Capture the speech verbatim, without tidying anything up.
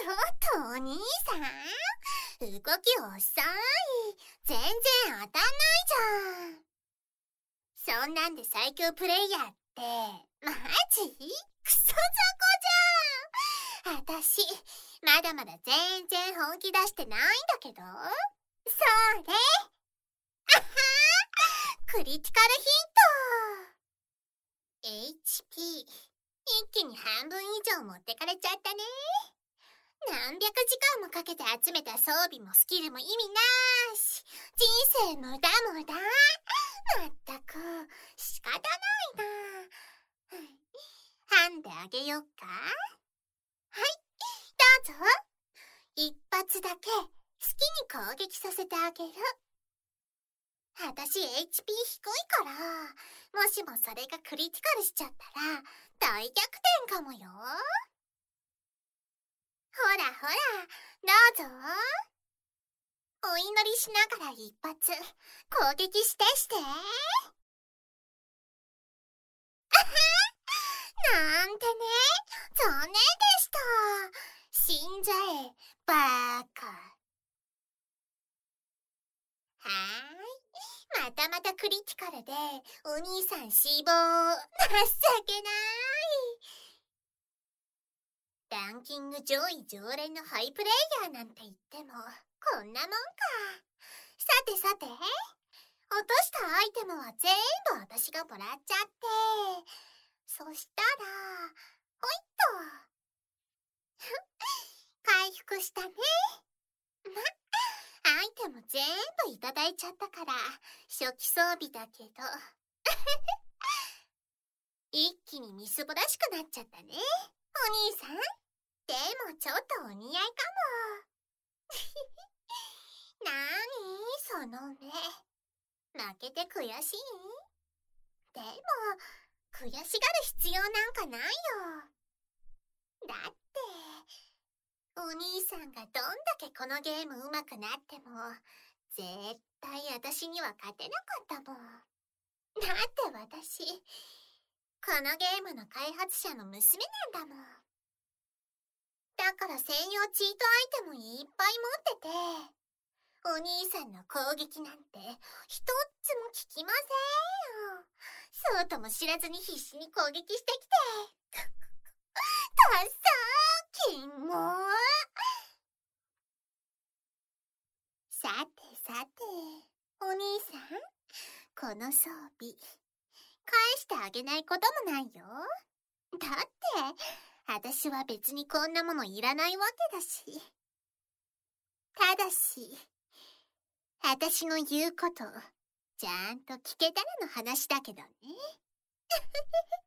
ょっとお兄さん、動き遅い。全然当たんないじゃん。そんなんで最強プレイヤーって、マジ？クソ雑魚じゃん。あたし、まだまだ全然本気出してないんだけど。それ。あはー、クリティカルヒント。エイチピー、一気に半分以上持ってかれちゃったね。何百時間もかけて集めた装備もスキルも意味なーし。人生無駄無駄。まったく、仕方ないな。ハンデあげよっか。はい、どうぞ。一発だけ好きに攻撃させてあげる。あたし エイチピー 低いから、もしもそれがクリティカルしちゃったら大逆転かもよ。ほらほら、どうぞ。お祈りしながら一発攻撃してしてあはなんてね、残念でした。死んじゃえ、バーカ。はーい、またまたクリティカルでお兄さん死亡。情けない。ランキング上位常連のハイプレイヤーなんて言ってもこんなもんか。さてさて、落としたアイテムは全部私がもらっちゃって、そしたらほいっと回復したね。ま、アイテム全部いただいちゃったから初期装備だけど一気にみすぼらしくなっちゃったね、お兄さん。でもちょっとお似合いかも。なーにその目、負けて悔しい？でも悔しがる必要なんかないよ。だってお兄さんがどんだけこのゲーム上手くなっても絶対私には勝てなかったもん。だって私このゲームの開発者の娘なんだもん。だから専用チートアイテムいっぱい持ってて、お兄さんの攻撃なんて一つも効きませんよ。そうとも知らずに必死に攻撃してきてたっさー、キモー。さてさて、お兄さん、この装備返してあげないこともないよ。だって私は別にこんなものいらないわけだし。ただし私の言うことちゃんと聞けたらの話だけどね。